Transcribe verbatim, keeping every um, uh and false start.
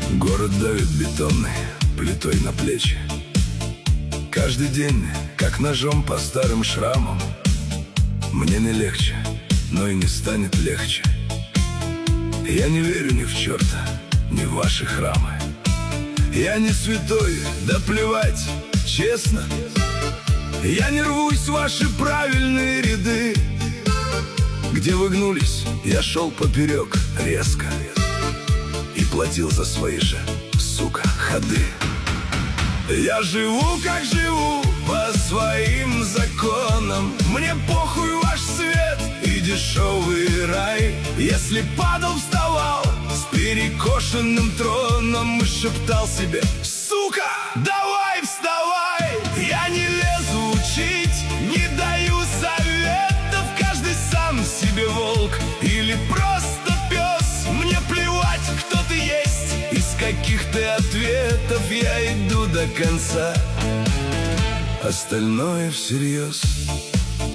Город давит бетонной плитой на плечи. Каждый день, как ножом по старым шрамам. Мне не легче, но и не станет легче. Я не верю ни в черта, ни в ваши храмы. Я не святой, да плевать, честно. Я не рвусь в ваши правильные ряды. Где вы гнулись, я шел поперек резко и платил за свои же, сука, ходы. Я живу, как живу, по своим законам. Мне похуй ваш свет и дешевый рай. Если падал, вставал с перекошенным троном и шептал себе: сука, давай, вставай. Я не лезу учить, не даю советов. Каждый сам себе волк или просто пес. Мне плевать, кто ты есть, из каких ты ответов. Я иду до конца, остальное всерьез.